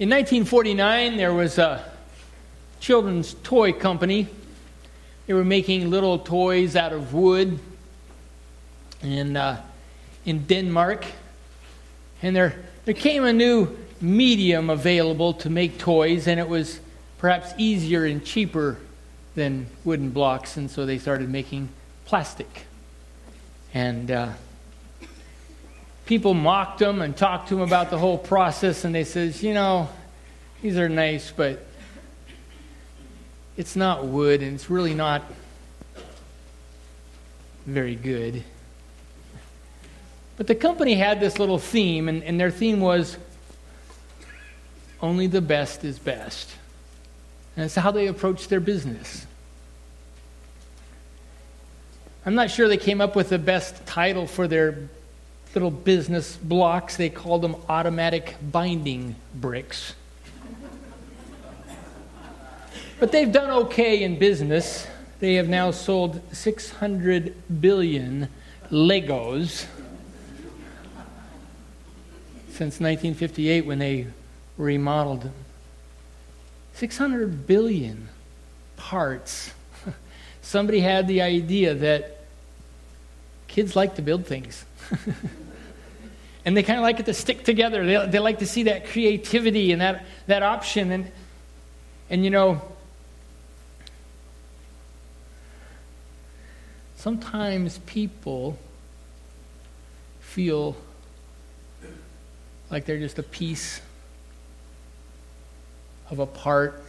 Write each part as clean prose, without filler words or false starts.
In 1949, there was a children's toy company. They were making little toys out of wood in Denmark. And there came a new medium available to make toys, and it was perhaps easier and cheaper than wooden blocks, and so they started making plastic. And people mocked them and talked to them about the whole process, and they says, you know, these are nice, but it's not wood, and it's really not very good. But the company had this little theme, and their theme was, only the best is best. And that's how they approached their business. I'm not sure they came up with the best title for their little business blocks. They called them automatic binding bricks. But they've done okay in business. They have now sold 600 billion Legos since 1958 when they remodeled them. 600 billion parts. Somebody had the idea that kids like to build things. And they kind of like it to stick together. They like to see that creativity and that option. And you know, sometimes people feel like they're just a piece of a part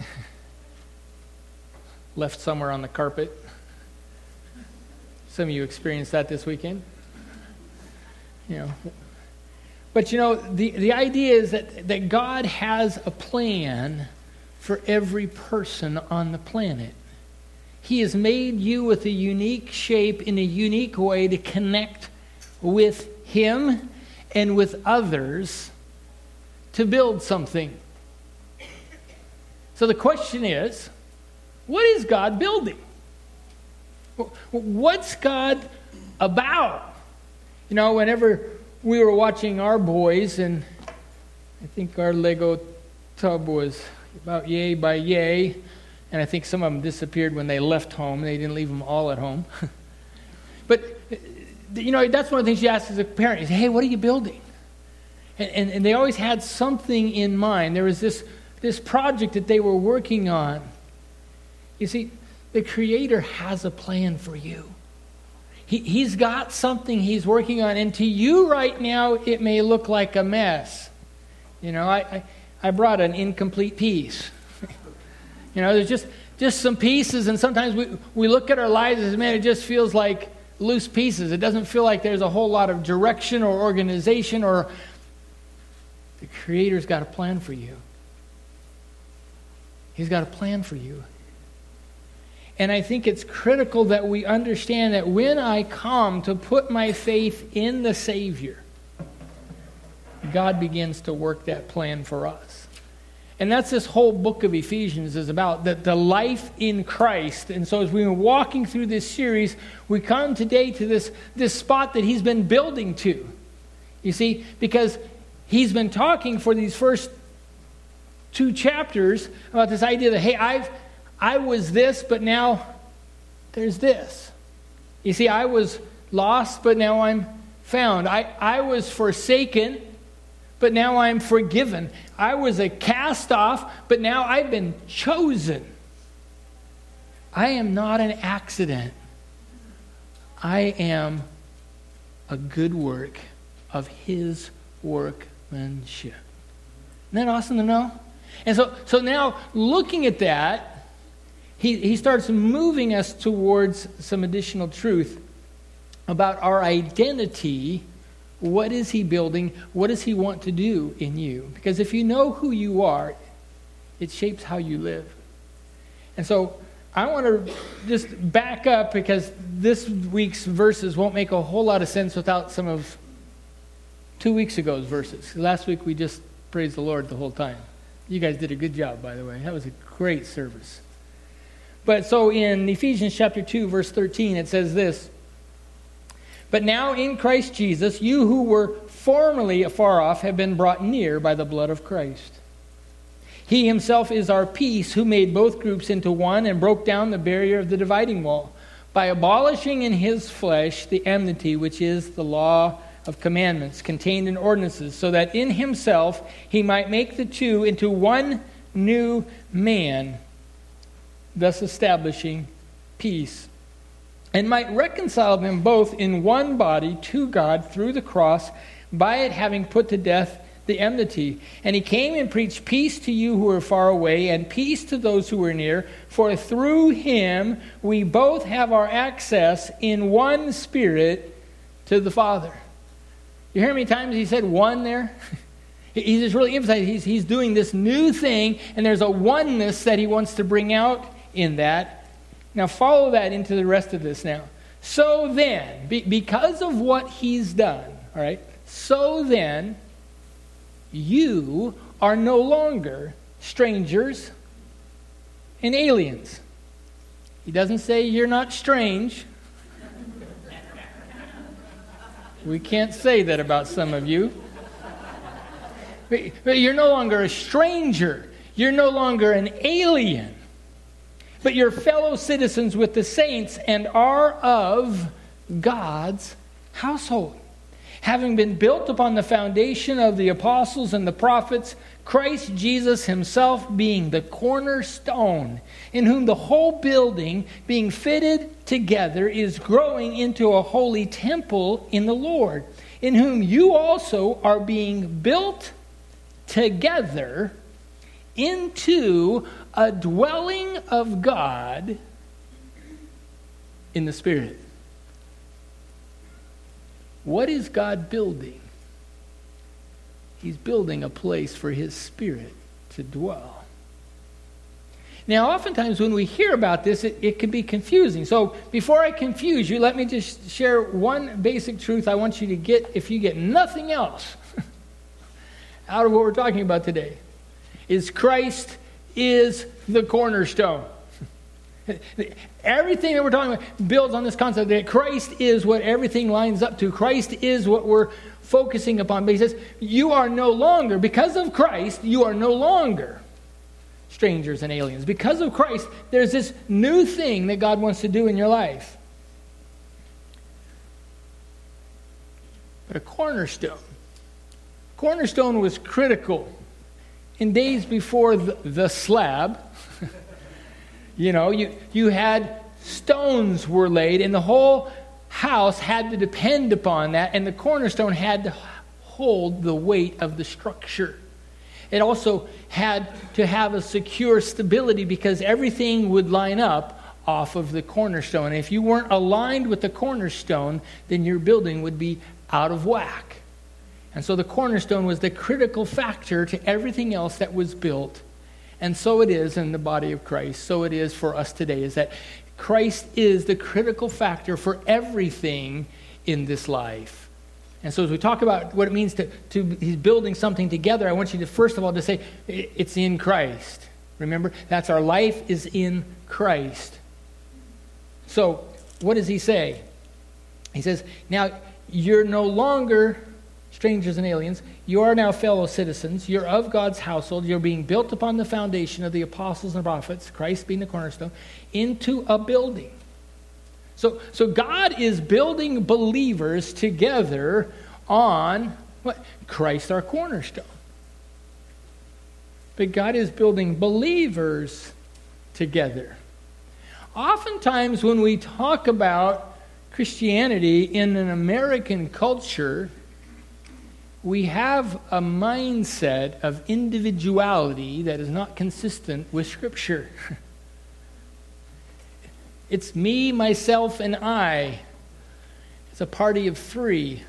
left somewhere on the carpet. Some of you experienced that this weekend. You know. But you know, the idea is that God has a plan for every person on the planet. He has made you with a unique shape in a unique way to connect with Him and with others to build something. So the question is, what is God building? What's God about? You know, whenever we were watching our boys, and I think our Lego tub was about yay by yay, and I think some of them disappeared when they left home. They didn't leave them all at home. But, you know, that's one of the things you ask as a parent. You say, hey, what are you building? And they always had something in mind. There was this project that they were working on. You see, the Creator has a plan for you. He's got something He's working on. And to you right now, it may look like a mess. You know, I brought an incomplete piece. You know, there's just some pieces, and sometimes we look at our lives as, man, it just feels like loose pieces. It doesn't feel like there's a whole lot of direction or organization, or the Creator's got a plan for you. He's got a plan for you. And I think it's critical that we understand that when I come to put my faith in the Savior, God begins to work that plan for us. And that's this whole book of Ephesians is about, the life in Christ. And so as we've been walking through this series, we come today to this spot that He's been building to. You see, because He's been talking for these first 2 chapters about this idea that, hey, I was this, but now there's this. You see, I was lost, but now I'm found. I was forsaken, but now I'm forgiven. I was a cast off, but now I've been chosen. I am not an accident. I am a good work of His workmanship. Isn't that awesome to know? And so now, looking at that, he starts moving us towards some additional truth about our identity. What is He building? What does He want to do in you? Because if you know who you are, it shapes how you live. And so I want to just back up, because this week's verses won't make a whole lot of sense without some of 2 weeks ago's verses. Last week we just praised the Lord the whole time. You guys did a good job, by the way. That was a great service. But so in Ephesians chapter 2, verse 13, it says this: But now in Christ Jesus, you who were formerly afar off have been brought near by the blood of Christ. He himself is our peace, who made both groups into one and broke down the barrier of the dividing wall, by abolishing in his flesh the enmity, which is the law of commandments contained in ordinances, so that in himself he might make the two into one new man, thus establishing peace, and might reconcile them both in one body to God through the cross, by it having put to death the enmity. And he came and preached peace to you who are far away, and peace to those who are near. For through him we both have our access in one Spirit to the Father. You hear how many times he said one there? He's just really emphasizing he's doing this new thing, and there's a oneness that he wants to bring out in that. Now follow that into the rest of this now. So then, because of what he's done, all right, so then, you are no longer strangers and aliens. He doesn't say you're not strange. We can't say that about some of you. But you're no longer a stranger. You're no longer an alien. But you're fellow citizens with the saints and are of God's household. Having been built upon the foundation of the apostles and the prophets, Christ Jesus himself being the cornerstone, in whom the whole building, being fitted together, is growing into a holy temple in the Lord, in whom you also are being built together into a dwelling of God in the Spirit. What is God building? He's building a place for his Spirit to dwell. Now, oftentimes when we hear about this, it can be confusing. So before I confuse you, let me just share one basic truth I want you to get, if you get nothing else out of what we're talking about today, is Christ is the cornerstone. Everything that we're talking about builds on this concept that Christ is what everything lines up to. Christ is what we're focusing upon. But he says, you are no longer, because of Christ, you are no longer strangers and aliens. Because of Christ, there's this new thing that God wants to do in your life. But a cornerstone. Cornerstone was critical in days before the slab. You know, you had stones were laid, and the whole house had to depend upon that, and the cornerstone had to hold the weight of the structure. It also had to have a secure stability because everything would line up off of the cornerstone. And if you weren't aligned with the cornerstone, then your building would be out of whack. And so the cornerstone was the critical factor to everything else that was built. And so it is in the body of Christ. So it is for us today, is that Christ is the critical factor for everything in this life. And so as we talk about what it means to he's building something together, I want you to first of all to say, it's in Christ. Remember, that's our life is in Christ. So what does he say? He says, now you're no longer strangers and aliens. You are now fellow citizens. You're of God's household. You're being built upon the foundation of the apostles and prophets, Christ being the cornerstone, into a building. So God is building believers together on what? Christ, our cornerstone. But God is building believers together. Oftentimes when we talk about Christianity in an American culture, we have a mindset of individuality that is not consistent with Scripture. It's me, myself, and I. It's a party of three.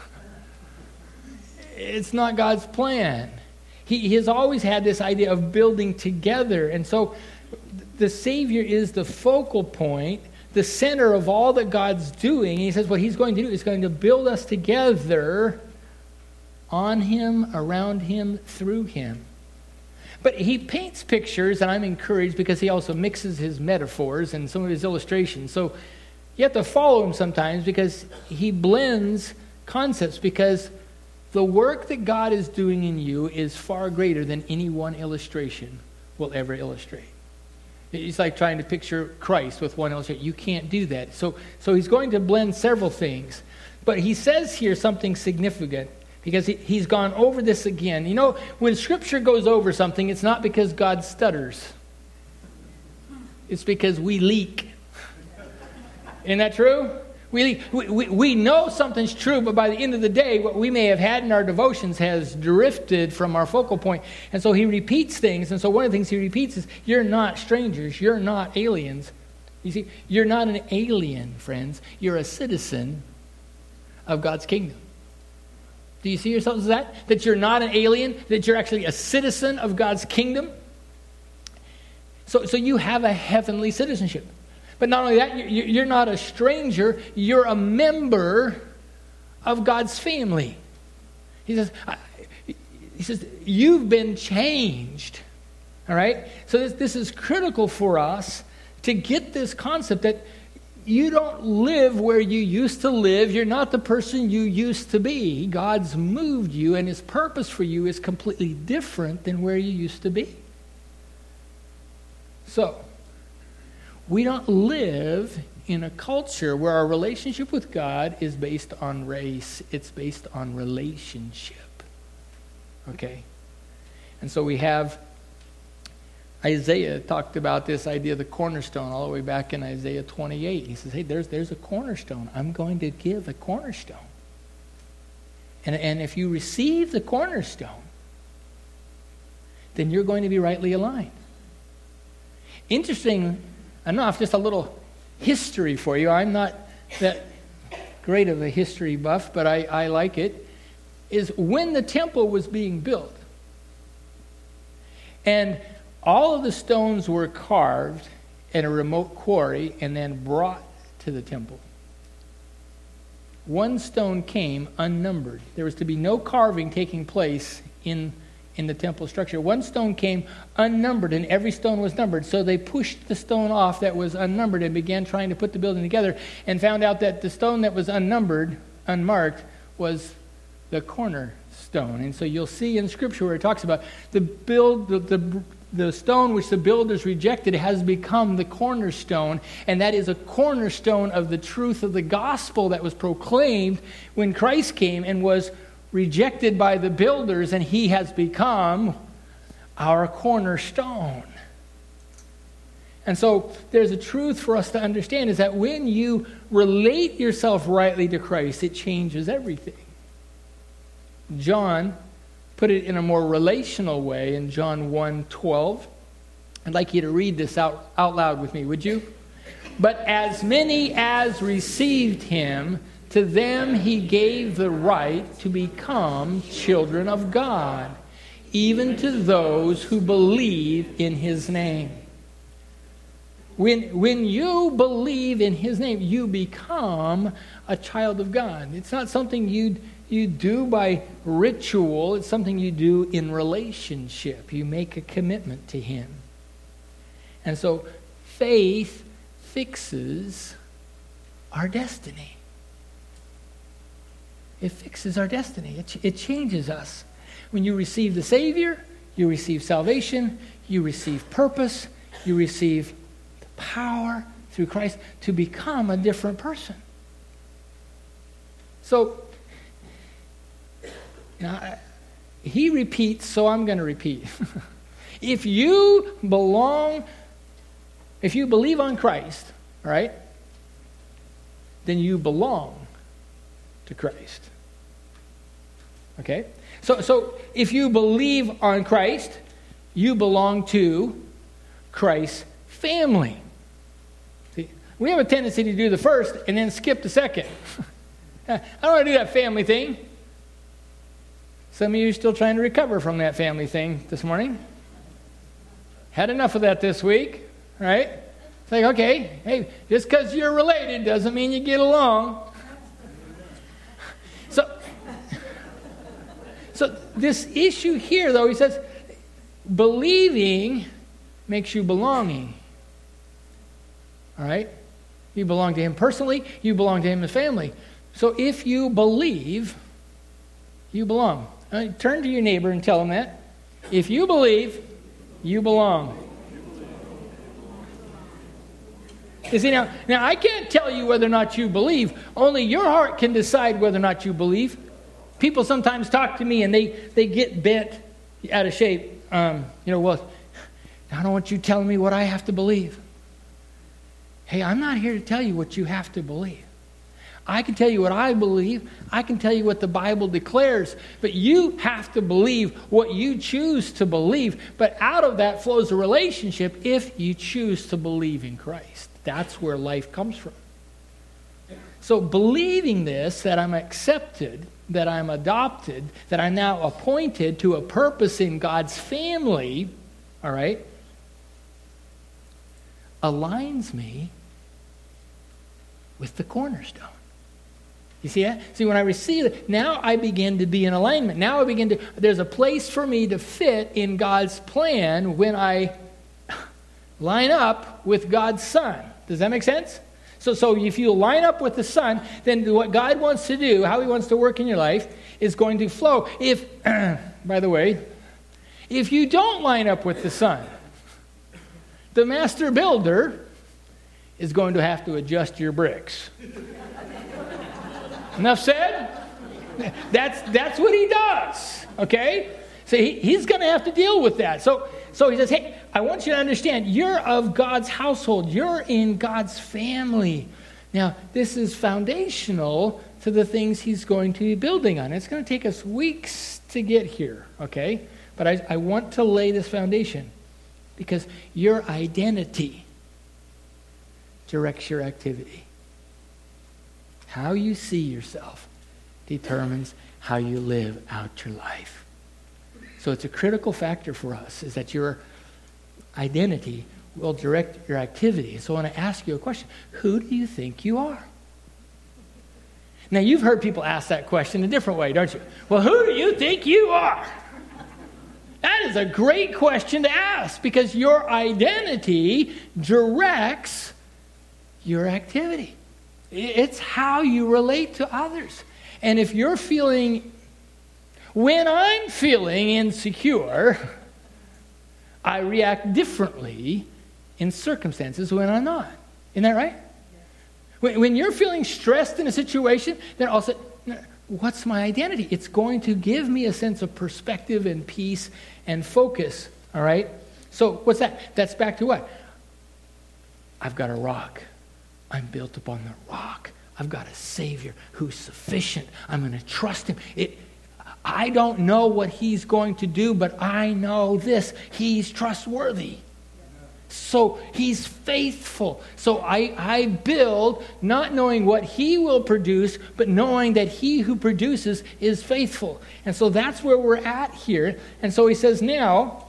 It's not God's plan. He has always had this idea of building together. And so the Savior is the focal point, the center of all that God's doing. And he says what he's going to do is going to build us together on him, around him, through him. But he paints pictures, and I'm encouraged because he also mixes his metaphors and some of his illustrations. So you have to follow him sometimes because he blends concepts, because The work that God is doing in you is far greater than any one illustration will ever illustrate. It's like trying to picture Christ with one illustration. You can't do that. So he's going to blend several things. But he says here something significant because he's gone over this again. You know, when Scripture goes over something, it's not because God stutters. It's because we leak. Isn't that true? We know something's true, but by the end of the day, what we may have had in our devotions has drifted from our focal point. And so he repeats things. And so one of the things he repeats is, you're not strangers. You're not aliens. You see, you're not an alien, friends. You're a citizen of God's kingdom. Do you see yourself as that? That you're not an alien, that you're actually a citizen of God's kingdom? So you have a heavenly citizenship. But not only that, you're not a stranger, you're a member of God's family. He says, you've been changed. All right? So this is critical for us to get this concept that you don't live where you used to live. You're not the person you used to be. God's moved you, and his purpose for you is completely different than where you used to be. So, we don't live in a culture where our relationship with God is based on race. It's based on relationship. Okay? And so we have Isaiah talked about this idea of the cornerstone all the way back in Isaiah 28. He says, hey, there's a cornerstone. I'm going to give a cornerstone. And if you receive the cornerstone, then you're going to be rightly aligned. Interesting enough, just a little history for you. I'm not that great of a history buff, but I like it. Is when the temple was being built, and all of the stones were carved in a remote quarry and then brought to the temple. One stone came unnumbered. There was to be no carving taking place in the temple structure. One stone came unnumbered, and every stone was numbered. So they pushed the stone off that was unnumbered and began trying to put the building together, and found out that the stone that was unnumbered, unmarked, was the cornerstone. And so you'll see in Scripture where it talks about the stone which the builders rejected has become the cornerstone, and that is a cornerstone of the truth of the gospel that was proclaimed when Christ came and was rejected by the builders, and he has become our cornerstone. And so there's a truth for us to understand, is that when you relate yourself rightly to Christ, it changes everything. John put it in a more relational way in John 1:12. I'd like you to read this out loud with me, would you? But as many as received him, to them he gave the right to become children of God, even to those who believe in his name. When you believe in his name, you become a child of God. It's not something you do by ritual. It's something you do in relationship. You make a commitment to him. And so faith fixes our destiny. It fixes our destiny. It changes us. When you receive the Savior, you receive salvation, you receive purpose, you receive the power through Christ to become a different person. So, now, he repeats, so I'm going to repeat. If you believe on Christ, all right, then you belong to Christ. Okay? So if you believe on Christ, you belong to Christ's family. See, we have a tendency to do the first and then skip the second. I don't want to do that family thing. Some of you are still trying to recover from that family thing this morning. Had enough of that this week, right? It's like, okay, hey, just because you're related doesn't mean you get along. So this issue here, though, he says, believing makes you belonging. All right? You belong to him personally. You belong to him as family. So if you believe, you belong. Turn to your neighbor and tell him that. If you believe, you belong. You see, now I can't tell you whether or not you believe. Only your heart can decide whether or not you believe. People sometimes talk to me and they get bent out of shape. Well, I don't want you telling me what I have to believe. Hey, I'm not here to tell you what you have to believe. I can tell you what I believe. I can tell you what the Bible declares. But you have to believe what you choose to believe. But out of that flows a relationship if you choose to believe in Christ. That's where life comes from. So believing this, that I'm accepted, that I'm adopted, that I'm now appointed to a purpose in God's family, all right, aligns me with the cornerstone. You see that? See, when I receive it, now I begin to be in alignment. Now there's a place for me to fit in God's plan when I line up with God's Son. Does that make sense? So if you line up with the Son, then what God wants to do, how He wants to work in your life, is going to flow. By the way, if you don't line up with the Son, the master builder is going to have to adjust your bricks. Enough said? That's what He does. Okay? So he's going to have to deal with that. So He says, hey, I want you to understand, you're of God's household. You're in God's family. Now, this is foundational to the things He's going to be building on. It's going to take us weeks to get here, okay? But I want to lay this foundation because your identity directs your activity. How you see yourself determines how you live out your life. So it's a critical factor for us, is that your identity will direct your activity. So I want to ask you a question. Who do you think you are? Now, you've heard people ask that question a different way, don't you? Well, who do you think you are? That is a great question to ask because your identity directs your activity. It's how you relate to others. And if you're when I'm feeling insecure, I react differently in circumstances when I'm not. Isn't that right? When you're feeling stressed in a situation, then I'll say, what's my identity? It's going to give me a sense of perspective and peace and focus. All right? So what's that? That's back to what? I've got a rock. I'm built upon the rock. I've got a Savior who's sufficient. I'm going to trust Him. I don't know what He's going to do, but I know this. He's trustworthy. So He's faithful. So I build not knowing what He will produce, but knowing that He who produces is faithful. And so that's where we're at here. And so he says now,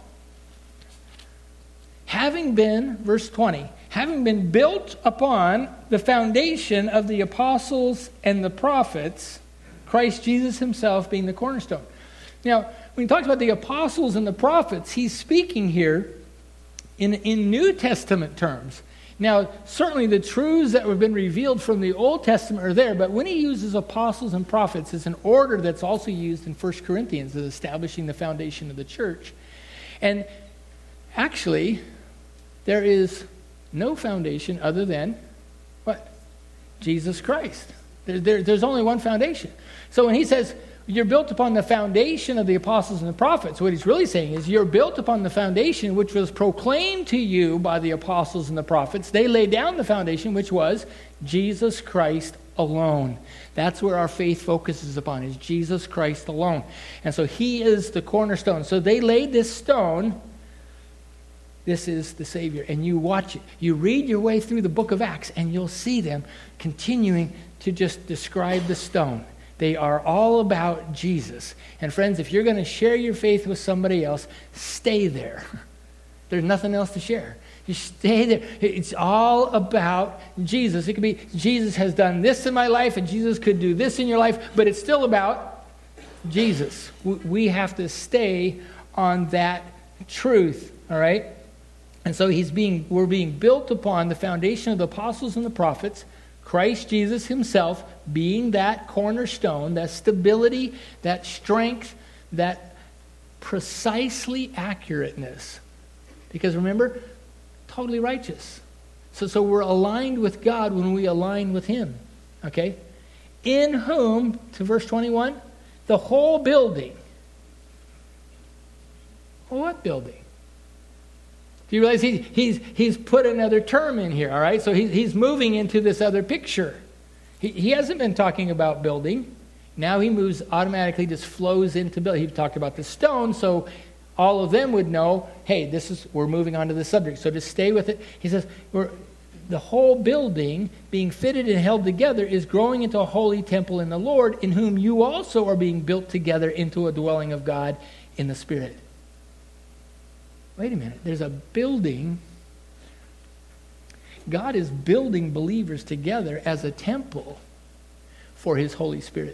verse 20, having been built upon the foundation of the apostles and the prophets, Christ Jesus Himself being the cornerstone. Now, when he talks about the apostles and the prophets, he's speaking here in New Testament terms. Now, certainly the truths that have been revealed from the Old Testament are there, but when he uses apostles and prophets, it's an order that's also used in 1 Corinthians as establishing the foundation of the church. And actually, there is no foundation other than what? Jesus Christ. There's only one foundation. So when he says, you're built upon the foundation of the apostles and the prophets, what he's really saying is you're built upon the foundation which was proclaimed to you by the apostles and the prophets. They laid down the foundation which was Jesus Christ alone. That's where our faith focuses upon, is Jesus Christ alone. And so He is the cornerstone. So they laid this stone. This is the Savior. And you watch it. You read your way through the book of Acts and you'll see them continuing to just describe the stone. They are all about Jesus. And friends, if you're going to share your faith with somebody else, stay there. There's nothing else to share. You stay there. It's all about Jesus. It could be, Jesus has done this in my life, and Jesus could do this in your life, but it's still about Jesus. We have to stay on that truth, all right? And so we're being built upon the foundation of the apostles and the prophets, Christ Jesus himself being that cornerstone, that stability, that strength, that precisely accurateness. Because remember, totally righteous. So we're aligned with God when we align with him. Okay? In whom, to verse 21, the whole building. Well, what building? Do you realize he's put another term in here, all right? So he's moving into this other picture. He hasn't been talking about building. Now he moves automatically, just flows into building. He talked about the stone, so all of them would know, hey, we're moving on to the subject. So just stay with it. He says, the whole building being fitted and held together is growing into a holy temple in the Lord, in whom you also are being built together into a dwelling of God in the Spirit. Wait a minute, there's a building. God is building believers together as a temple for his Holy Spirit.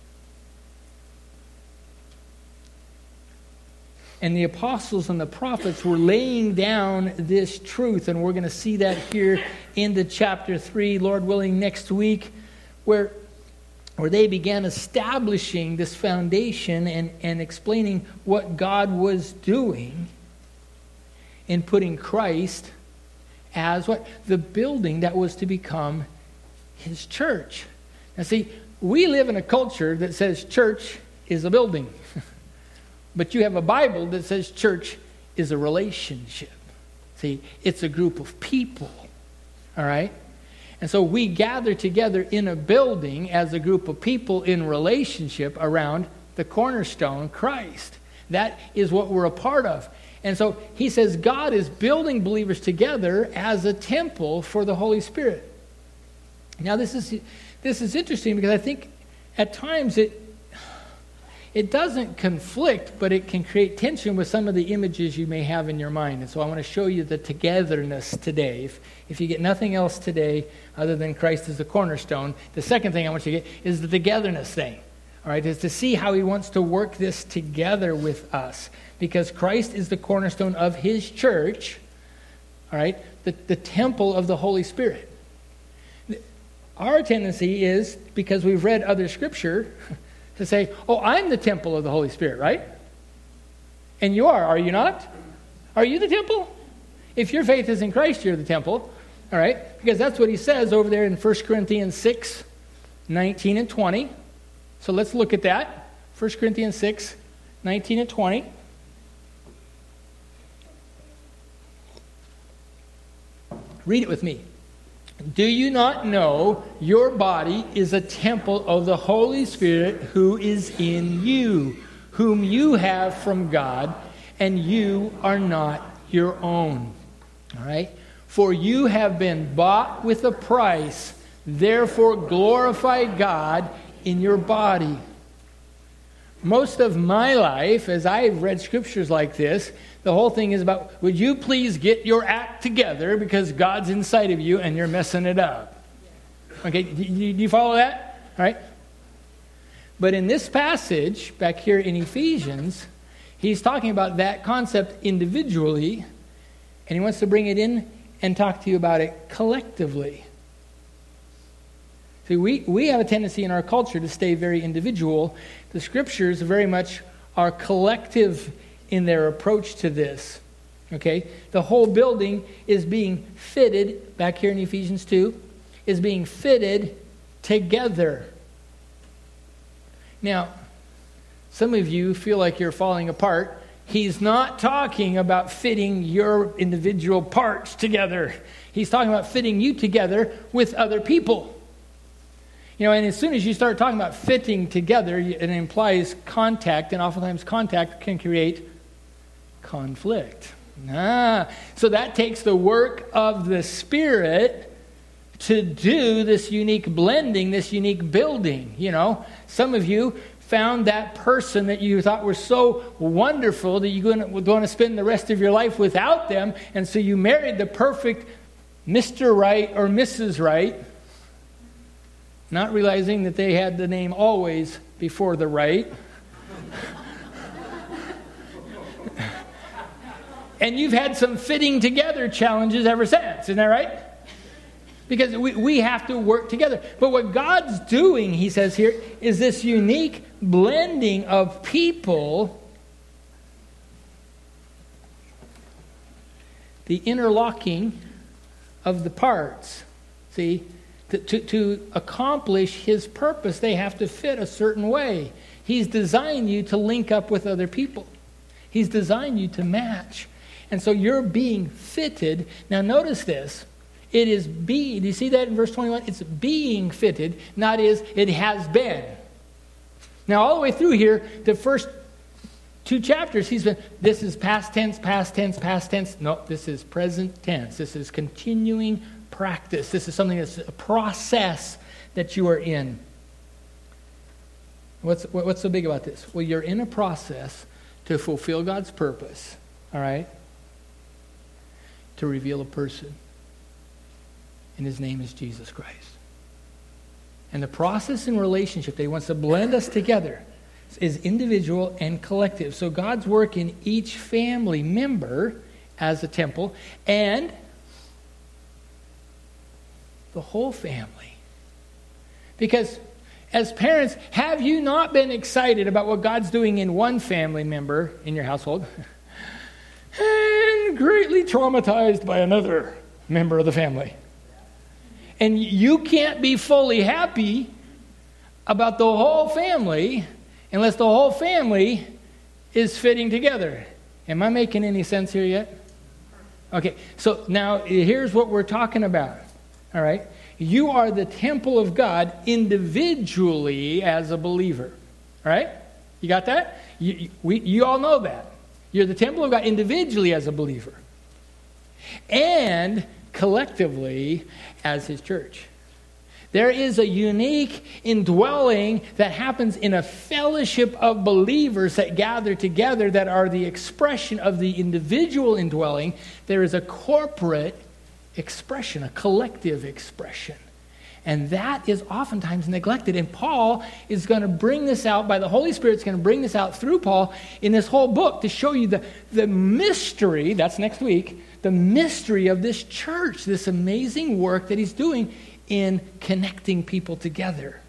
And the apostles and the prophets were laying down this truth, and we're going to see that here into chapter 3, Lord willing, next week, where they began establishing this foundation and explaining what God was doing in putting Christ as what? The building that was to become his church. Now see, we live in a culture that says church is a building. But you have a Bible that says church is a relationship. See, it's a group of people. All right? And so we gather together in a building as a group of people in relationship around the cornerstone, Christ. That is what we're a part of. And so he says God is building believers together as a temple for the Holy Spirit. Now this is interesting because I think at times it doesn't conflict, but it can create tension with some of the images you may have in your mind. And so I want to show you the togetherness today. If you get nothing else today other than Christ as the cornerstone, the second thing I want you to get is the togetherness thing. All right, is to see how he wants to work this together with us. Because Christ is the cornerstone of his church, all right, the temple of the Holy Spirit. Our tendency is, because we've read other scripture, to say, oh, I'm the temple of the Holy Spirit, right? And you are you not? Are you the temple? If your faith is in Christ, you're the temple, all right? Because that's what he says over there in 1 Corinthians 6, 19 and 20. So let's look at that. 1 Corinthians 6, 19 and 20. Read it with me. Do you not know your body is a temple of the Holy Spirit who is in you, whom you have from God, and you are not your own? All right? For you have been bought with a price, therefore glorify God in your body. Most of my life, as I've read scriptures like this, the whole thing is about, would you please get your act together because God's inside of you and you're messing it up. Okay, do you follow that? All right. But in this passage, back here in Ephesians, he's talking about that concept individually, and he wants to bring it in and talk to you about it collectively. See, we have a tendency in our culture to stay very individual. The scriptures very much are collective in their approach to this. Okay? The whole building is being fitted, back here in Ephesians 2, is being fitted together. Now, some of you feel like you're falling apart. He's not talking about fitting your individual parts together. He's talking about fitting you together with other people. You know, and as soon as you start talking about fitting together, it implies contact, and oftentimes contact can create conflict. So that takes the work of the Spirit to do this unique blending, this unique building. You know, some of you found that person that you thought were so wonderful that you're going to spend the rest of your life without them, and so you married the perfect Mr. Right or Mrs. Right, not realizing that they had the name always before the right. And you've had some fitting together challenges ever since. Isn't that right? Because we have to work together. But what God's doing, he says here, is this unique blending of people, the interlocking of the parts. See, to accomplish his purpose, they have to fit a certain way. He's designed you to link up with other people. He's designed you to match. And so you're being fitted. Now notice this. It is do you see that in verse 21? It's being fitted, not it has been. Now all the way through here, the first 2 chapters, this is past tense, past tense, past tense. No, this is present tense. This is continuing practice. This is something that's a process that you are in. What's so big about this? Well, you're in a process to fulfill God's purpose, all right? To reveal a person. And his name is Jesus Christ. And the process in relationship that he wants to blend us together is individual and collective. So God's work in each family member as a temple and the whole family. Because as parents, have you not been excited about what God's doing in one family member in your household and greatly traumatized by another member of the family? And you can't be fully happy about the whole family unless the whole family is fitting together. Am I making any sense here yet? Okay, so now here's what we're talking about. All right? You are the temple of God individually as a believer. All right? You got that? You all know that. You're the temple of God individually as a believer. And collectively as his church. There is a unique indwelling that happens in a fellowship of believers that gather together that are the expression of the individual indwelling. There is a corporate expression, a collective expression. And that is oftentimes neglected. And Paul is going to bring this out, by the Holy Spirit, is going to bring this out through Paul in this whole book to show you the mystery, that's next week, the mystery of this church, this amazing work that he's doing in connecting people together.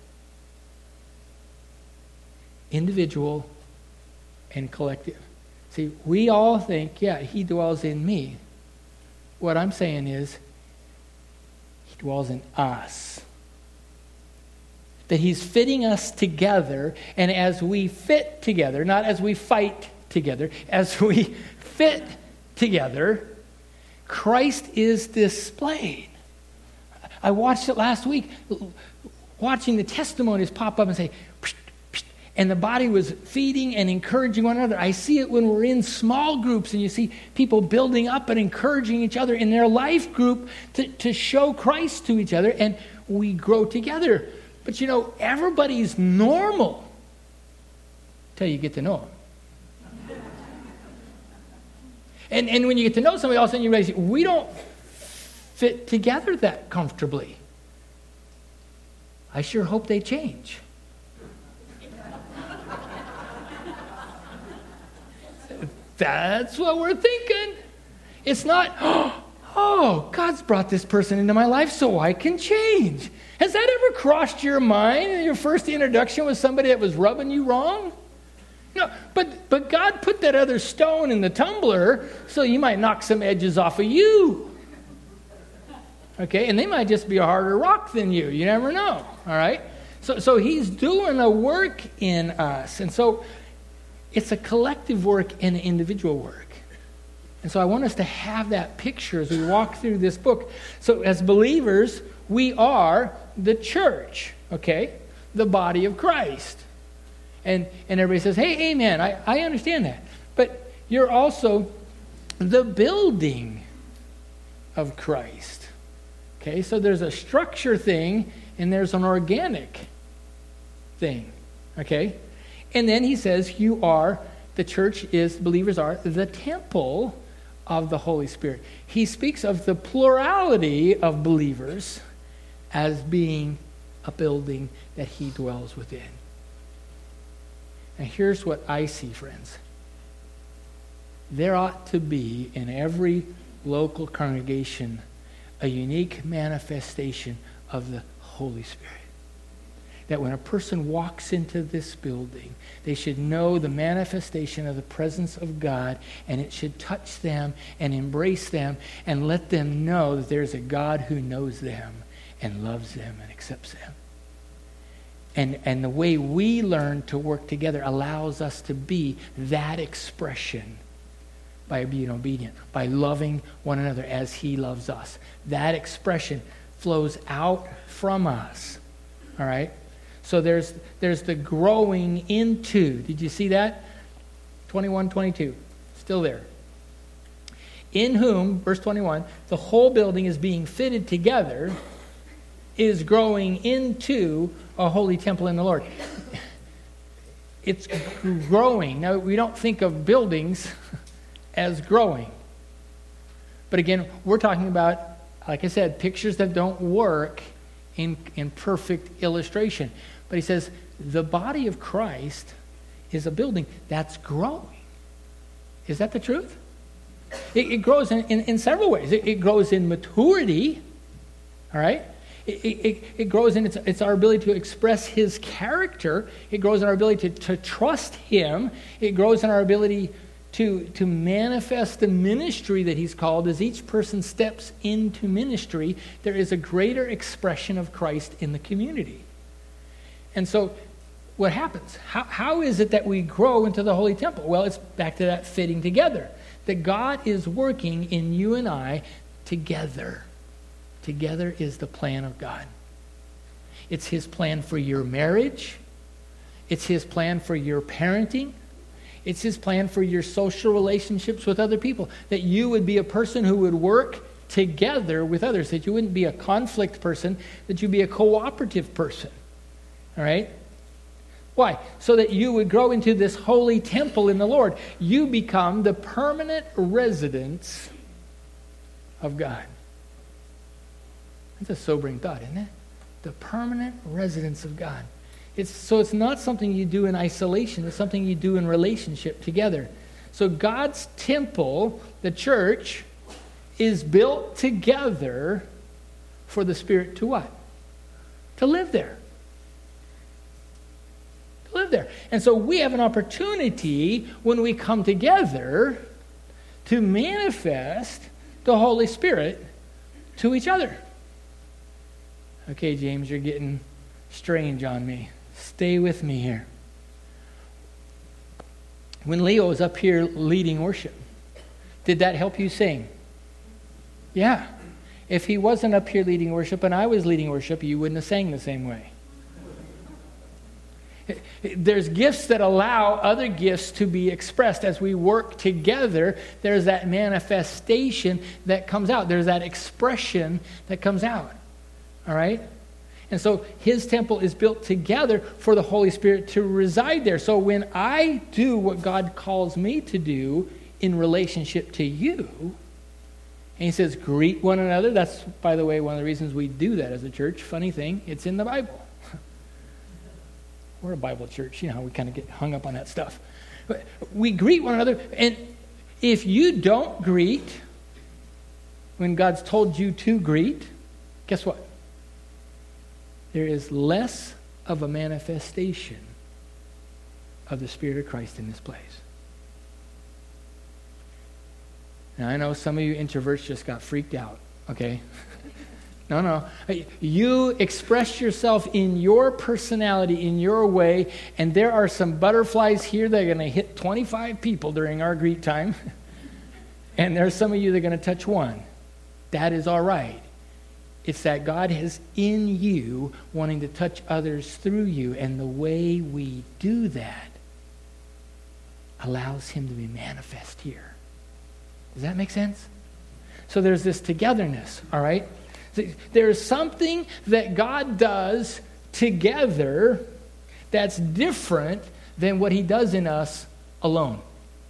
Individual and collective. See, we all think, yeah, he dwells in me. What I'm saying is, he dwells in us. That he's fitting us together, and as we fit together, not as we fight together, as we fit together, Christ is displayed. I watched it last week, watching the testimonies pop up and say, psh, psh, and the body was feeding and encouraging one another. I see it when we're in small groups and you see people building up and encouraging each other in their life group to show Christ to each other, and we grow together. But you know, everybody's normal till you get to know them. And when you get to know somebody, all of a sudden you realize we don't fit together that comfortably. I sure hope they change. That's what we're thinking. It's not, oh, God's brought this person into my life so I can change. Has that ever crossed your mind? Your first introduction was somebody that was rubbing you wrong? No, but God put that other stone in the tumbler so you might knock some edges off of you. Okay, and they might just be a harder rock than you. You never know, all right? So he's doing a work in us. And so it's a collective work and an individual work. And so I want us to have that picture as we walk through this book. So as believers, we are the church, okay? The body of Christ. And everybody says, hey, amen, I understand that. But you're also the building of Christ. Okay, so there's a structure thing and there's an organic thing. Okay? And then he says the church is, believers are the temple of the Holy Spirit. He speaks of the plurality of believers as being a building that he dwells within. And here's what I see, friends. There ought to be in every local congregation a unique manifestation of the Holy Spirit. That when a person walks into this building, they should know the manifestation of the presence of God, and it should touch them and embrace them and let them know that there's a God who knows them and loves them and accepts them. And the way we learn to work together allows us to be that expression by being obedient, by loving one another as he loves us. That expression flows out from us. All right? So there's the growing into. Did you see that? 21, 22. Still there. In whom, verse 21, the whole building is being fitted together, is growing into a holy temple in the Lord. It's growing. Now, we don't think of buildings as growing. But again, we're talking about, like I said, pictures that don't work in perfect illustration. But he says, the body of Christ is a building that's growing. Is that the truth? It grows in several ways. It grows in maturity, all right? It grows in it's our ability to express his character. It grows in our ability to trust him. It grows in our ability to manifest the ministry that he's called. As each person steps into ministry, there is a greater expression of Christ in the community. And so what happens? How is it that we grow into the holy temple? Well, it's back to that fitting together. That God is working in you and I together. Together is the plan of God. It's his plan for your marriage. It's his plan for your parenting. It's his plan for your social relationships with other people. That you would be a person who would work together with others. That you wouldn't be a conflict person. That you'd be a cooperative person. All right? Why? So that you would grow into this holy temple in the Lord. You become the permanent residence of God. That's a sobering thought, isn't it? The permanent residence of God. It's not something you do in isolation. It's something you do in relationship together. So God's temple, the church, is built together for the Spirit to what? To live there. To live there. And so we have an opportunity when we come together to manifest the Holy Spirit to each other. Okay, James, you're getting strange on me. Stay with me here. When Leo was up here leading worship, did that help you sing? Yeah. If he wasn't up here leading worship and I was leading worship, you wouldn't have sang the same way. There's gifts that allow other gifts to be expressed. As we work together, there's that manifestation that comes out. There's that expression that comes out. All right? And so his temple is built together for the Holy Spirit to reside there. So when I do what God calls me to do in relationship to you, and he says, greet one another. That's, by the way, one of the reasons we do that as a church. Funny thing, it's in the Bible. We're a Bible church. You know how we kind of get hung up on that stuff. But we greet one another. And if you don't greet when God's told you to greet, guess what? There is less of a manifestation of the Spirit of Christ in this place. Now, I know some of you introverts just got freaked out, okay? No. You express yourself in your personality, in your way, and there are some butterflies here that are going to hit 25 people during our greet time. And there are some of you that are going to touch one. That is all right. It's that God is in you wanting to touch others through you. And the way we do that allows him to be manifest here. Does that make sense? So there's this togetherness, all right? There's something that God does together that's different than what he does in us alone.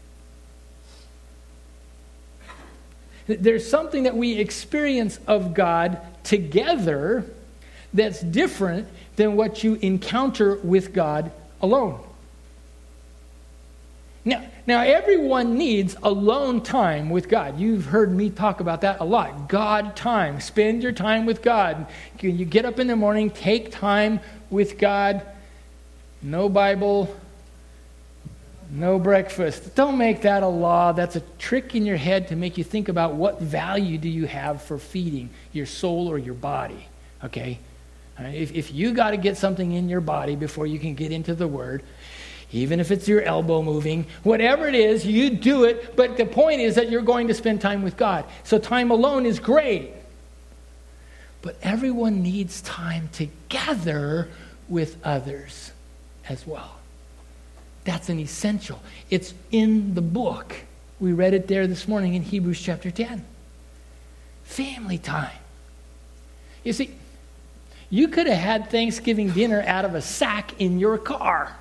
There's something that we experience of God together that's different than what you encounter with God alone. Now, Now, everyone needs alone time with God. You've heard me talk about that a lot. God time. Spend your time with God. You get up in the morning, take time with God. No Bible, no breakfast. Don't make that a law. That's a trick in your head to make you think about what value do you have for feeding your soul or your body. Okay? If you got to get something in your body before you can get into the Word, even if it's your elbow moving, whatever it is, you do it. But the point is that you're going to spend time with God. So time alone is great. But everyone needs time together with others as well. That's an essential. It's in the book. We read it there this morning in Hebrews chapter 10. Family time. You see, you could have had Thanksgiving dinner out of a sack in your car.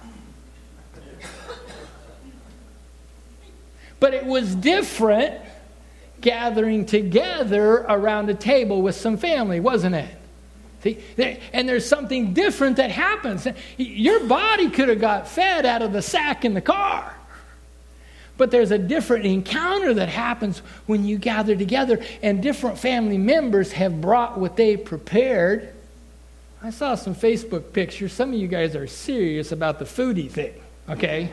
But it was different gathering together around a table with some family, wasn't it? See, and there's something different that happens. Your body could have got fed out of the sack in the car. But there's a different encounter that happens when you gather together, and different family members have brought what they prepared. I saw some Facebook pictures. Some of you guys are serious about the foodie thing, okay?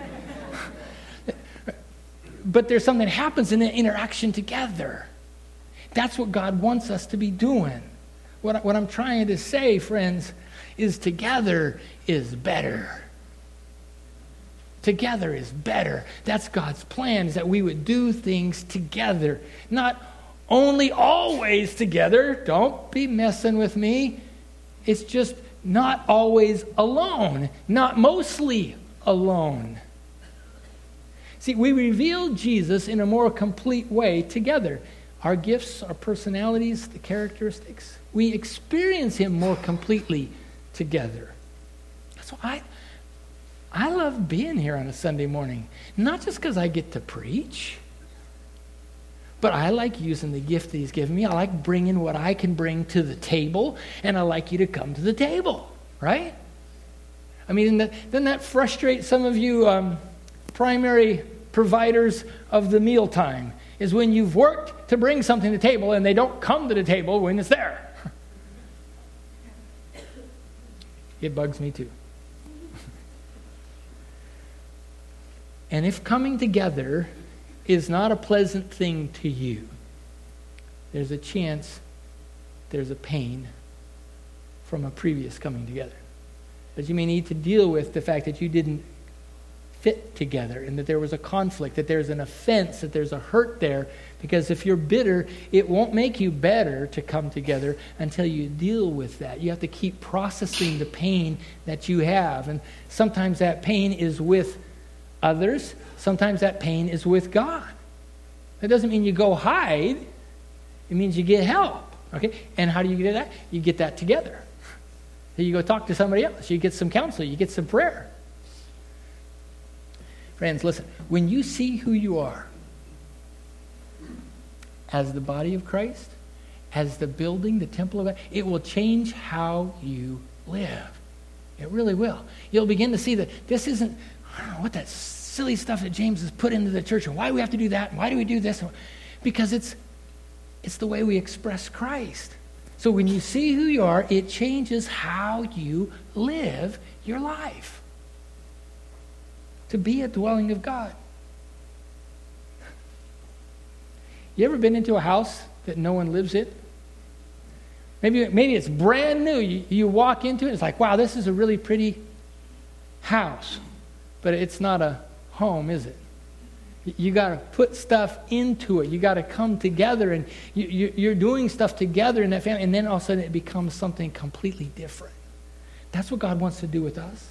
But there's something that happens in the interaction together. That's what God wants us to be doing. What I'm trying to say, friends, is together is better. Together is better. That's God's plan, is that we would do things together. Not only always together. Don't be messing with me. It's just not always alone. Not mostly alone. See, we reveal Jesus in a more complete way together. Our gifts, our personalities, the characteristics, we experience him more completely together. That's why I love being here on a Sunday morning. Not just because I get to preach, but I like using the gift that he's given me. I like bringing what I can bring to the table, and I like you to come to the table, right? I mean, doesn't that frustrate some of you primary providers of the mealtime? Is when you've worked to bring something to the table and they don't come to the table when it's there. It bugs me too. And if coming together is not a pleasant thing to you, there's a chance there's a pain from a previous coming together. That you may need to deal with the fact that you didn't fit together, and that there was a conflict, that there's an offense, that there's a hurt there. Because if you're bitter, it won't make you better to come together until you deal with that. You have to keep processing the pain that you have. And sometimes that pain is with others. Sometimes that pain is with God. That doesn't mean you go hide. It means you get help. Okay? And how do you get that? You get that together. So you go talk to somebody else. You get some counsel. You get some prayer. Friends, listen. When you see who you are as the body of Christ, as the building, the temple of God, it will change how you live. It really will. You'll begin to see that this isn't, I don't know, what that silly stuff that James has put into the church, and why do we have to do that, and why do we do this? Because it's the way we express Christ. So when you see who you are, it changes how you live your life. To be a dwelling of God. You ever been into a house that no one lives in? Maybe it's brand new. You walk into it, it's like, wow, this is a really pretty house. But it's not a home, is it? You got to put stuff into it. You got to come together, and you're doing stuff together in that family, and then all of a sudden it becomes something completely different. That's what God wants to do with us.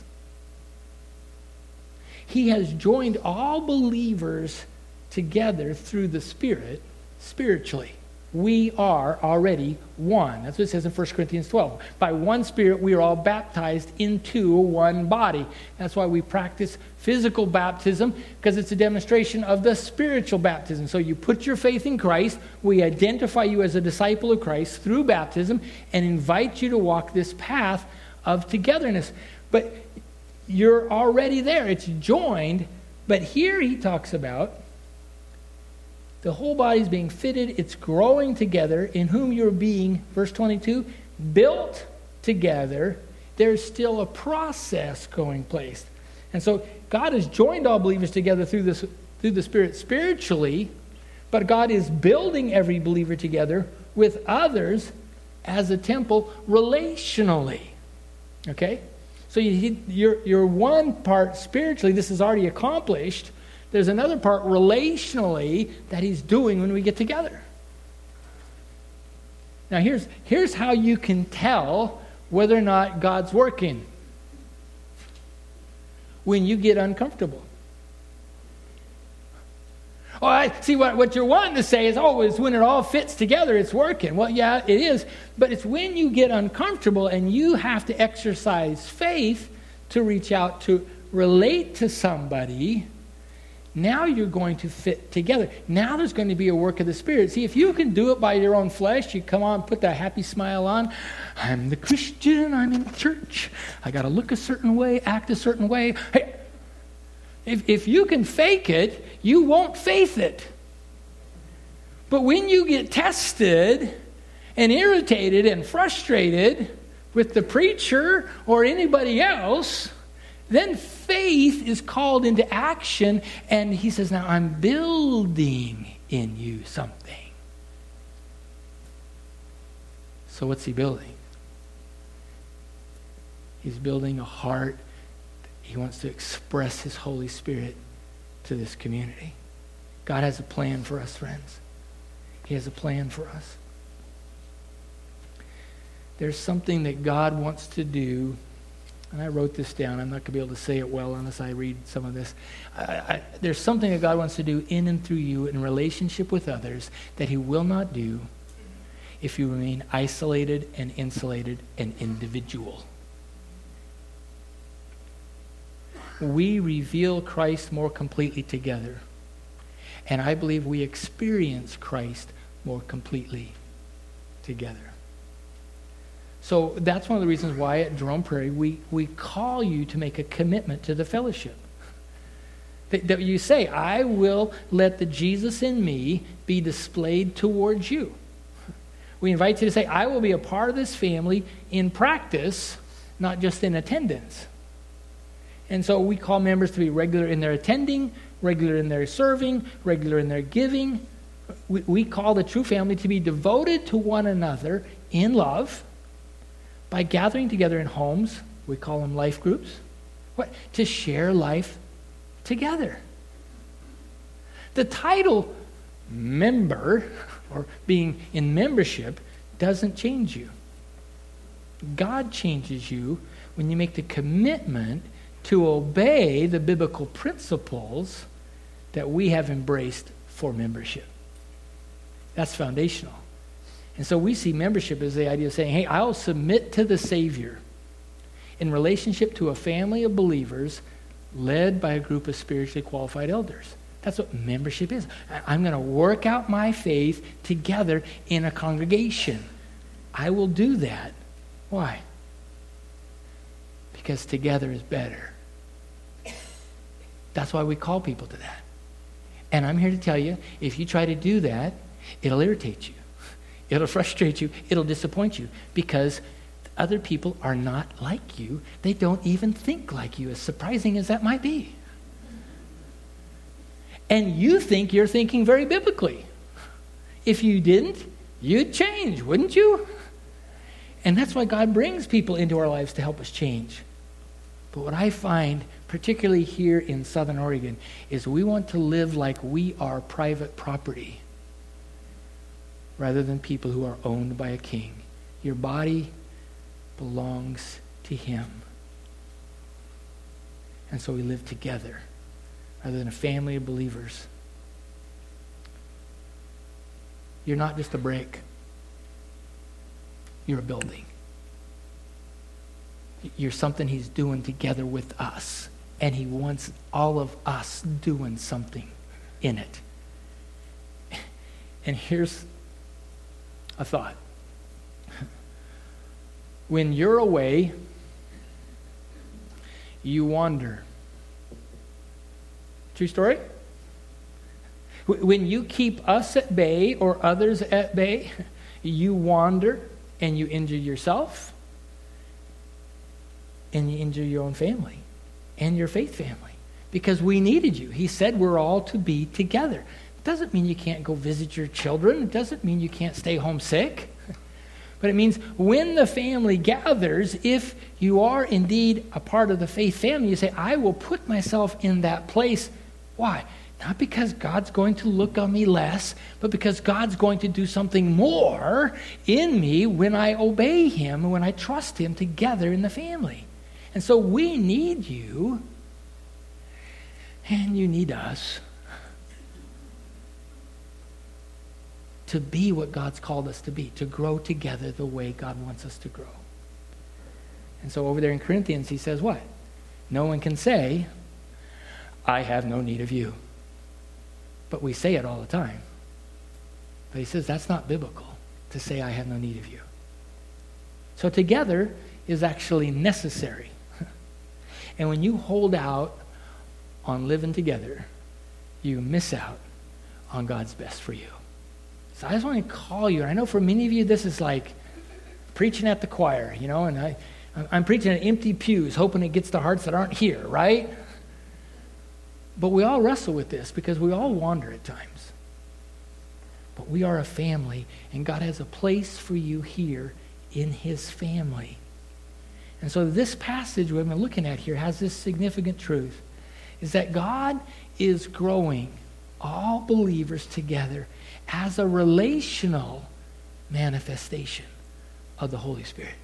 He has joined all believers together through the Spirit spiritually. We are already one. That's what it says in 1 Corinthians 12. By one Spirit, we are all baptized into one body. That's why we practice physical baptism, because it's a demonstration of the spiritual baptism. So you put your faith in Christ. We identify you as a disciple of Christ through baptism and invite you to walk this path of togetherness. But you're already there. It's joined But here he talks about the whole body is being fitted, it's growing together, in whom you're being, verse 22, built together. There's still a process going place. And so God has joined all believers together through the Spirit spiritually, but God is building every believer together with others as a temple relationally. Okay? So you're one part spiritually, this is already accomplished. There's another part relationally that he's doing when we get together. Now here's how you can tell whether or not God's working. When you get uncomfortable. Oh, I see what you're wanting to say is, it's when it all fits together, it's working. Well, yeah, it is. But it's when you get uncomfortable and you have to exercise faith to reach out to relate to somebody. Now you're going to fit together. Now there's going to be a work of the Spirit. See, if you can do it by your own flesh, you come on, put that happy smile on. I'm the Christian. I'm in church. I got to look a certain way, act a certain way. Hey, if you can fake it, you won't faith it. But when you get tested and irritated and frustrated with the preacher or anybody else, then faith is called into action, and he says, now I'm building in you something. So what's he building? He's building a heart. He wants to express his Holy Spirit to this community. God has a plan for us, friends. He has a plan for us. There's something that God wants to do. And I wrote this down. I'm not going to be able to say it well unless I read some of this. There's something that God wants to do in and through you in relationship with others that he will not do if you remain isolated and insulated and individual. We reveal Christ more completely together. And I believe we experience Christ more completely together. So that's one of the reasons why at Jerome Prairie we call you to make a commitment to the fellowship. That you say, I will let the Jesus in me be displayed towards you. We invite you to say, I will be a part of this family in practice, not just in attendance. And so we call members to be regular in their attending, regular in their serving, regular in their giving. We call the true family to be devoted to one another in love, by gathering together in homes. We call them life groups. What? To share life together. The title member, or being in membership, doesn't change you. God changes you when you make the commitment to obey the biblical principles that we have embraced for membership. That's foundational. And so we see membership as the idea of saying, hey, I'll submit to the Savior in relationship to a family of believers led by a group of spiritually qualified elders. That's what membership is. I'm going to work out my faith together in a congregation. I will do that. Why? Because together is better. That's why we call people to that. And I'm here to tell you, if you try to do that, it'll irritate you. It'll frustrate you. It'll disappoint you because other people are not like you. They don't even think like you, as surprising as that might be. And you think you're thinking very biblically. If you didn't, you'd change, wouldn't you? And that's why God brings people into our lives to help us change. But what I find, particularly here in Southern Oregon, is we want to live like we are private property rather than people who are owned by a king. Your body belongs to him. And so we live together rather than a family of believers. You're not just a brick. You're a building. You're something he's doing together with us. And he wants all of us doing something in it. And here's a thought. When you're away, you wander. True story? When you keep us at bay or others at bay, you wander and you injure yourself and you injure your own family and your faith family because we needed you. He said we're all to be together. It doesn't mean you can't go visit your children. It doesn't mean you can't stay home sick. But it means when the family gathers, if you are indeed a part of the faith family, you say, I will put myself in that place. Why? Not because God's going to look on me less, but because God's going to do something more in me when I obey him and when I trust him together in the family. And so we need you, and you need us to be what God's called us to be, to grow together the way God wants us to grow. And so over there in Corinthians, he says what? No one can say, I have no need of you. But we say it all the time. But he says that's not biblical to say I have no need of you. So together is actually necessary. And when you hold out on living together, you miss out on God's best for you. So I just want to call you. And I know for many of you this is like preaching at the choir, you know, and I'm preaching at empty pews, hoping it gets to hearts that aren't here, right? But we all wrestle with this because we all wander at times. But we are a family, and God has a place for you here in his family. And so this passage we've been looking at here has this significant truth, is that God is growing all believers together as a relational manifestation of the Holy Spirit.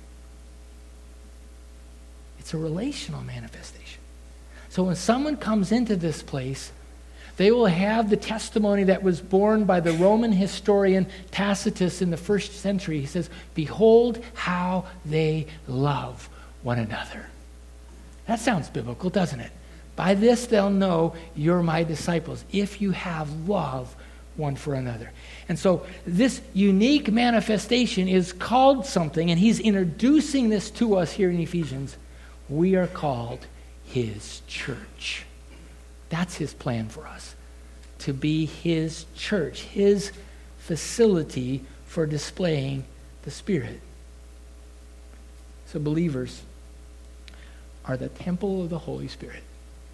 It's a relational manifestation. So when someone comes into this place, they will have the testimony that was borne by the Roman historian Tacitus in the first century. He says, behold how they love one another. That sounds biblical, doesn't it? By this they'll know you're my disciples, if you have love one for another. And so this unique manifestation is called something, and he's introducing this to us here in Ephesians. We are called his church. That's his plan for us, to be his church, his facility for displaying the Spirit. So believers are the temple of the Holy Spirit,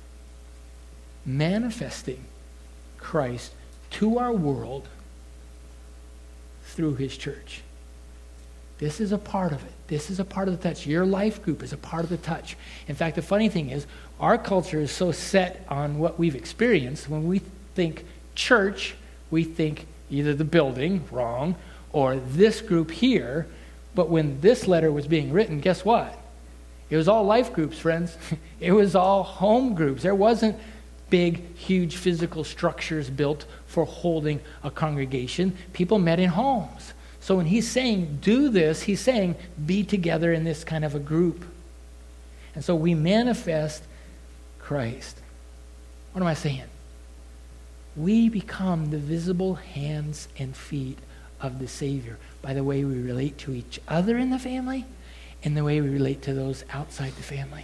manifesting Christ to our world through his church. This is a part of it. This is a part of the touch. Your life group is a part of the touch. In fact, the funny thing is, our culture is so set on what we've experienced. When we think church, we think either the building, wrong, or this group here. But when this letter was being written, guess what? It was all life groups, friends. It was all home groups. There wasn't big, huge physical structures built for holding a congregation. People met in homes. So when he's saying, do this, he's saying, be together in this kind of a group. And so we manifest Christ. What am I saying? We become the visible hands and feet of the Savior by the way we relate to each other in the family and the way we relate to those outside the family.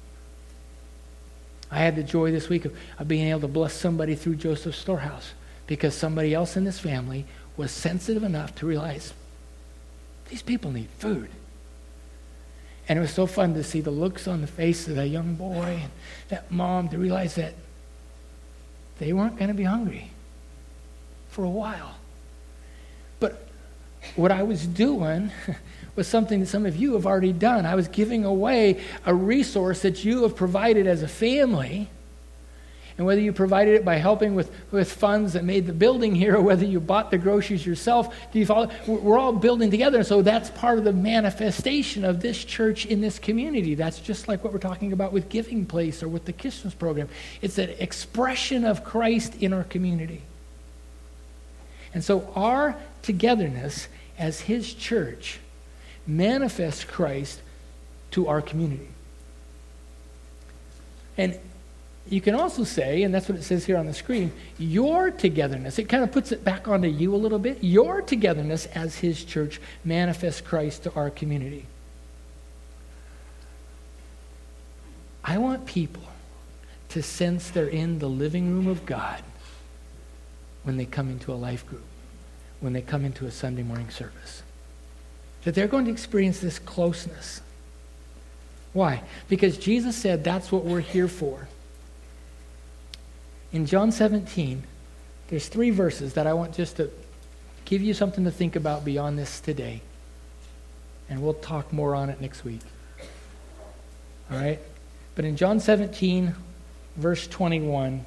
I had the joy this week of being able to bless somebody through Joseph's Storehouse because somebody else in this family was sensitive enough to realize these people need food. And it was so fun to see the looks on the face of that young boy and that mom to realize that they weren't going to be hungry for a while. But what I was doing was something that some of you have already done. I was giving away a resource that you have provided as a family. And whether you provided it by helping with funds that made the building here, or whether you bought the groceries yourself, do you follow? We're all building together. So that's part of the manifestation of this church in this community. That's just like what we're talking about with Giving Place or with the Christmas program. It's an expression of Christ in our community. And so our togetherness as his church manifests Christ to our community. And you can also say, and that's what it says here on the screen, your togetherness, it kind of puts it back onto you a little bit. Your togetherness as his church manifests Christ to our community. I want people to sense they're in the living room of God when they come into a life group, when they come into a Sunday morning service. That they're going to experience this closeness. Why? Because Jesus said that's what we're here for. In John 17, there's 3 verses that I want just to give you something to think about beyond this today. And we'll talk more on it next week. All right? But in John 17, verse 21,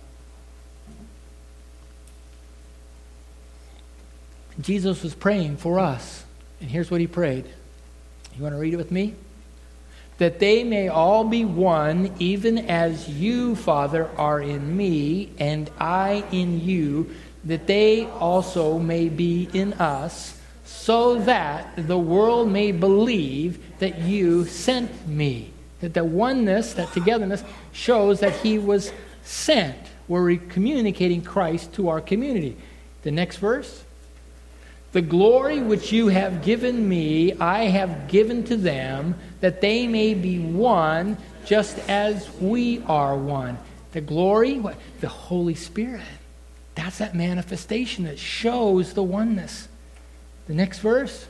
Jesus was praying for us. And here's what he prayed. You want to read it with me? That they may all be one, even as you, Father, are in me, and I in you, that they also may be in us, so that the world may believe that you sent me. That the oneness, that togetherness, shows that he was sent. We're communicating Christ to our community. The next verse. The glory which you have given me, I have given to them, that they may be one, just as we are one. The glory, what? The Holy Spirit. That's that manifestation that shows the oneness. The next verse.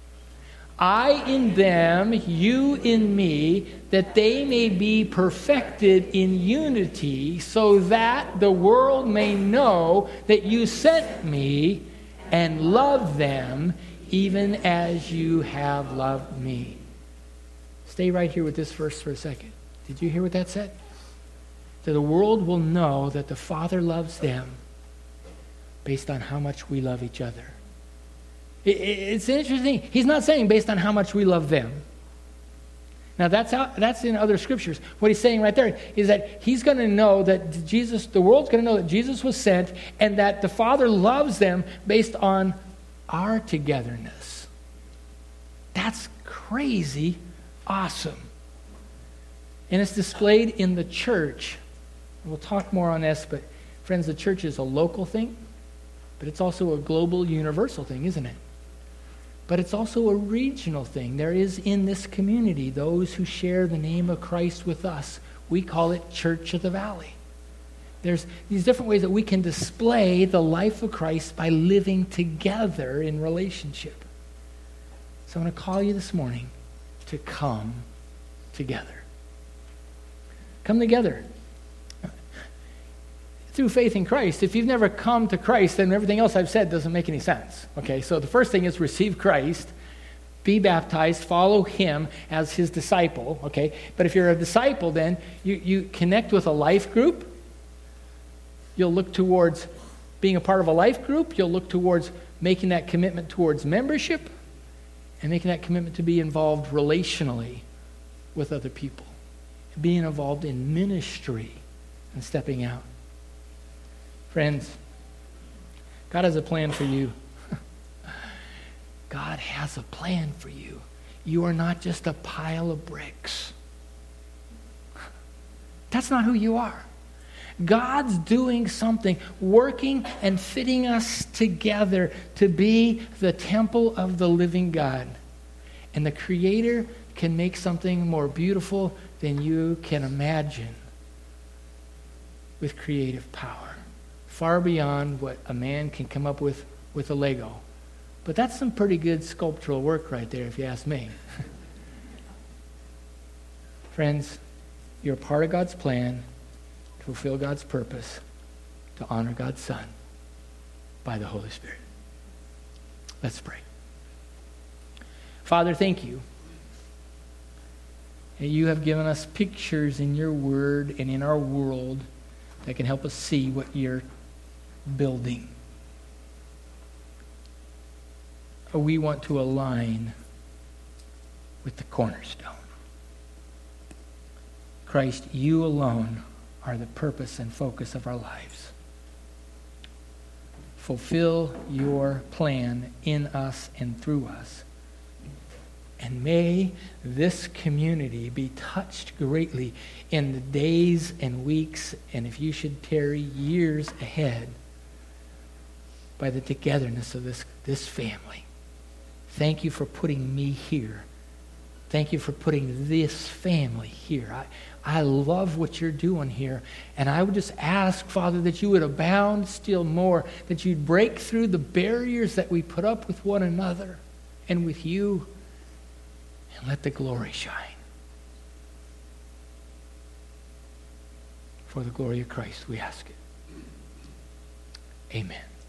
I in them, you in me, that they may be perfected in unity, so that the world may know that you sent me and love them even as you have loved me. Stay right here with this verse for a second. Did you hear what that said? That the world will know that the Father loves them based on how much we love each other. It's interesting. He's not saying based on how much we love them. Now that's in other scriptures. What he's saying right there is that he's going to know that the world's going to know that Jesus was sent and that the Father loves them based on our togetherness. That's crazy awesome. And it's displayed in the church. We'll talk more on this, but friends, the church is a local thing, but it's also a global, universal thing, isn't it? But it's also a regional thing. There is in this community those who share the name of Christ with us. We call it Church of the Valley. There's these different ways that we can display the life of Christ by living together in relationship. So I'm going to call you this morning to come together. Come together. Through faith in Christ. If you've never come to Christ, then everything else I've said doesn't make any sense. Okay, so the first thing is receive Christ, be baptized, follow him as his disciple. Okay, but if you're a disciple, then you connect with a life group. You'll look towards being a part of a life group. You'll look towards making that commitment towards membership and making that commitment to be involved relationally with other people. Being involved in ministry and stepping out. Friends, God has a plan for you. God has a plan for you. You are not just a pile of bricks. That's not who you are. God's doing something, working and fitting us together to be the temple of the living God. And the Creator can make something more beautiful than you can imagine with creative power. Far beyond what a man can come up with a Lego. But that's some pretty good sculptural work right there, if you ask me. Friends, you're part of God's plan to fulfill God's purpose, to honor God's Son by the Holy Spirit. Let's pray. Father, thank you. And you have given us pictures in your word and in our world that can help us see what you're building. We want to align with the cornerstone. Christ, you alone are the purpose and focus of our lives. Fulfill your plan in us and through us. And may this community be touched greatly in the days and weeks, and if you should tarry, years ahead, by the togetherness of this family. Thank you for putting me here Thank you for putting this family here. I love what you're doing here. And I would just ask, Father, that you would abound still more, that you'd break through the barriers that we put up with one another and with you, and let the glory shine. For the glory of Christ, we ask it. Amen.